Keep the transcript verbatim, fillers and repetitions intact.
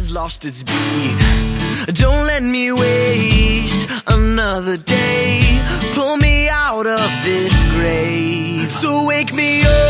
has lost its beat. Don't let me waste another day. Pull me out of this grave. So wake me up.